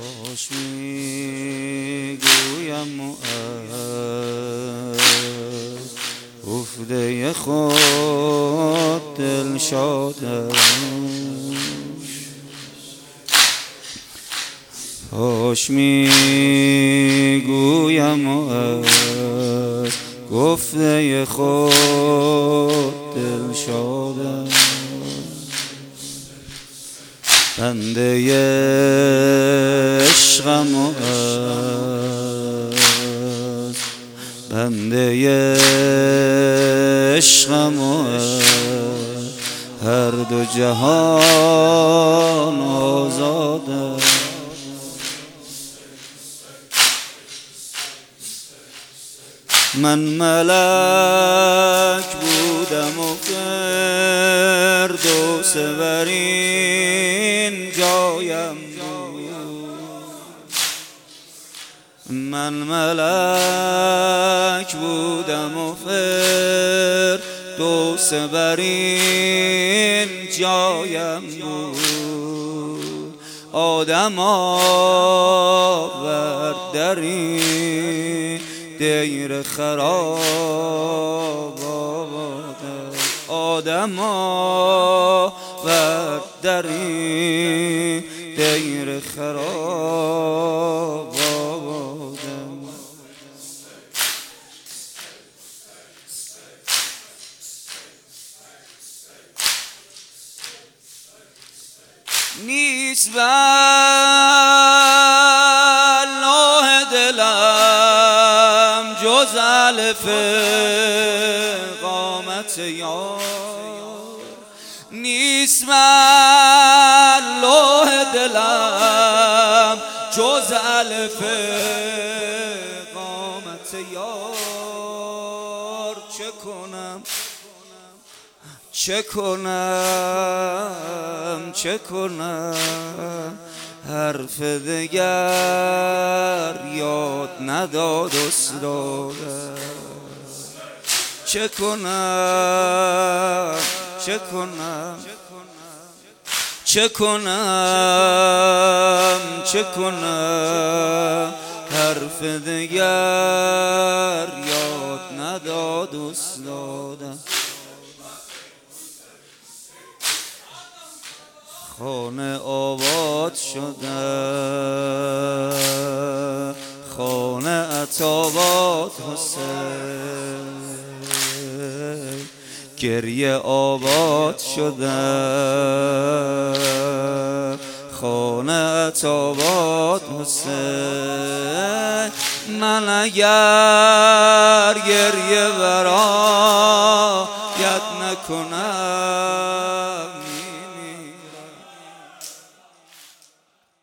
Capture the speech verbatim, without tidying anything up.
خوش میگویم مؤد گفته خود دل شادم خوش میگویم مؤد گفته خود دل شادم بنده عشقم مؤد بنده عشقم مؤد هر دو جهان آزادم من ملک بودم و فردوس برین جایم من ملک بودم و فردوس برین جایم بود آدم آورد در این دیر خراب آبادم آدم آورد در این دیر خراب آبادم نیست بر لوح دلم جز الف قامت یار نیست بر لوح دلم جز الف قامت یار چه کنم چه کنم چه کنم حرف دگر یاد نداد استادم چه کنم چه کنم چه کنم چه کنم حرف دگر یاد نداد استادم خانه آباد شده خانه عطاباد حسین گریه آباد شده خانه عطاباد حسین من اگر گریه برایت نکنم